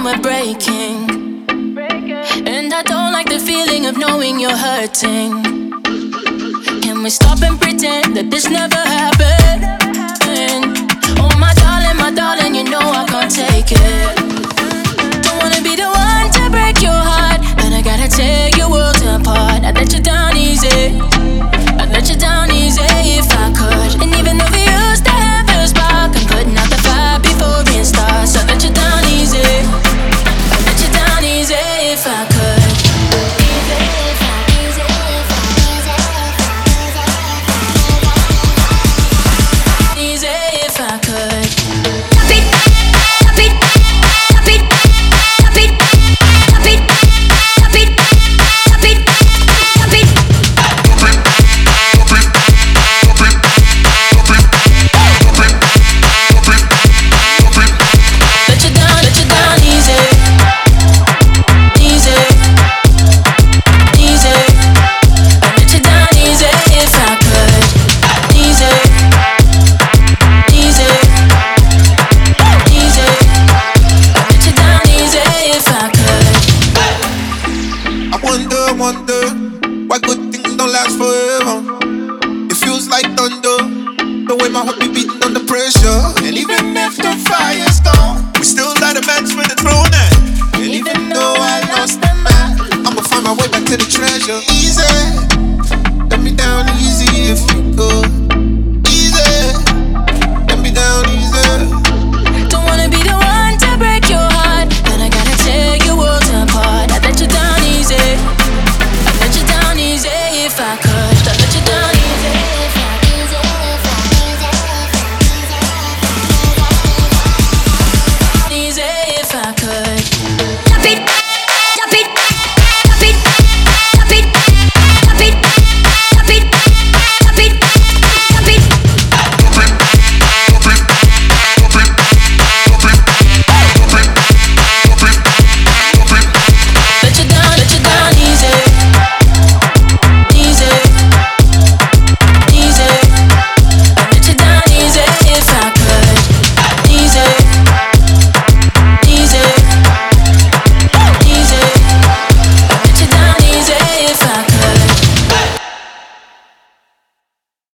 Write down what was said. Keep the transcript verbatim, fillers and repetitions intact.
when we're breaking, and I don't like the feeling of knowing you're hurting. Can we stop and pretend that this never happened? Oh my darling, my darling, you know I can't take it. Don't wanna be the one to break your heart, but I gotta tear your world apart. I'd let you down easy, I'd let you down easy if I could. And even though we used to have a spark, I'm putting out the fire before it starts. I'd let you down easy, I'd let you down easy if I could. Why good things don't last forever? It feels like thunder, the way my heart be beating under pressure. And even if the fire